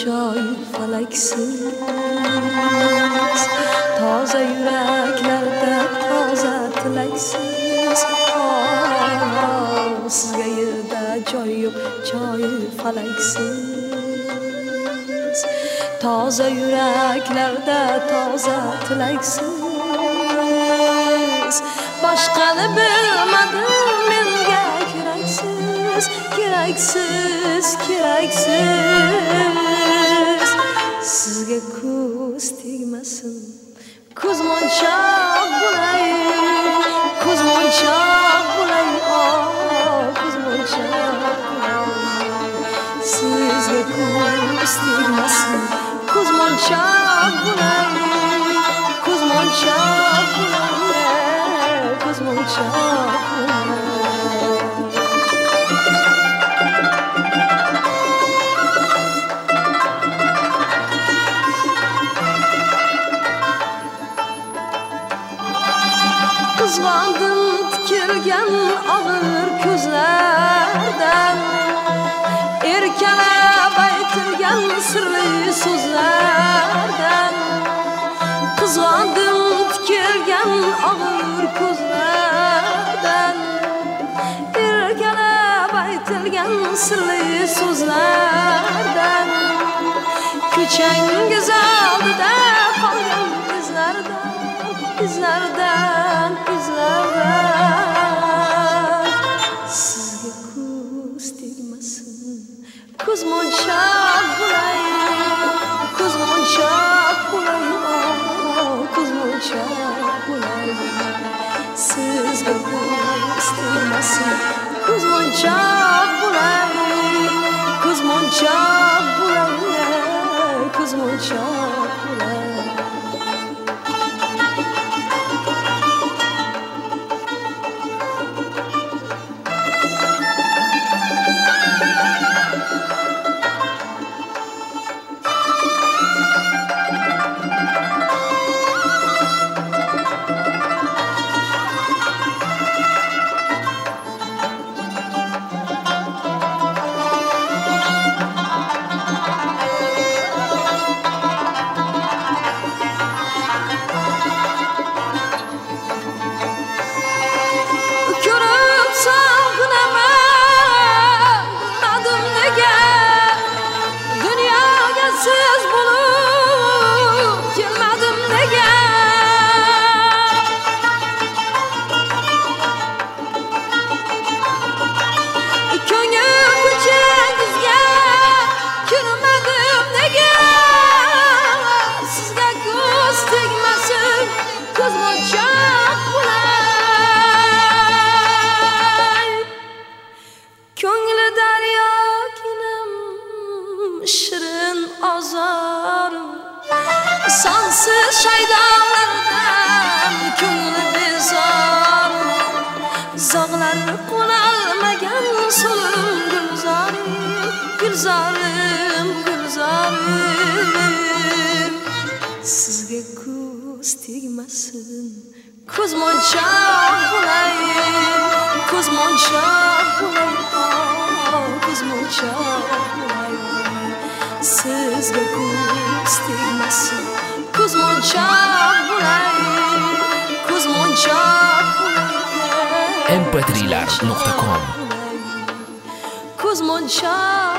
choy falaksiz, toza yuraklarda toza tilaksiz. Sizga yerda joy yo'q, choy falaksiz, toza yuraklarda toza tilaksiz. Boshqani bilmadim, menga keraksiz, keraksiz, keraksiz. Sizga ko'z tegmasin, ko'zmonchoq bo'lay, ko'zmonchoq bo'lay, ko'zmonchoq bo'lay. Sizga ko'z tegmasin, ko'zmonchoq bo'lay, ko'zmonchoq bo'lay, ko'zmonchoq bo'lay. Qizg'ondim tikilgan og'ir ko'zlardan, erkalab aytilgan sirli so'zlardan. Qizg'ondim tikilgan og'ir ko'zlardan, erkalab aytilgan sirli so'zlardan. Ko'changiz oldida qolgan izlardan, izlardan, izlardan. Sizga ko'z tegmasin, ko'zmonchoq bo'lay, ko'zmonchoq bo'lay, ko'zmonchoq bo'lay. Sizga ko'z tegmasin, ko'zmonchoq bo'lay, ko'zmonchoq bo'lay, ko'zmonchoq bo'lay. Sonsiz shaydonlardan ko'ngli bezor, zog'lari qo'nalmagan so'lim gulzorim, gulzorim, gulzorim. Sizga ko'z tegmasin, ko'zmonchoq bo'lay, ko'zmonchoq bo'lay, ko'zmonchoq bo'lay. Sizga ko'z tegmasin, ko'zmonchoq bo'lay, ko'zmonchoq bo'lay. mp3lar.com Ko'zmonchoq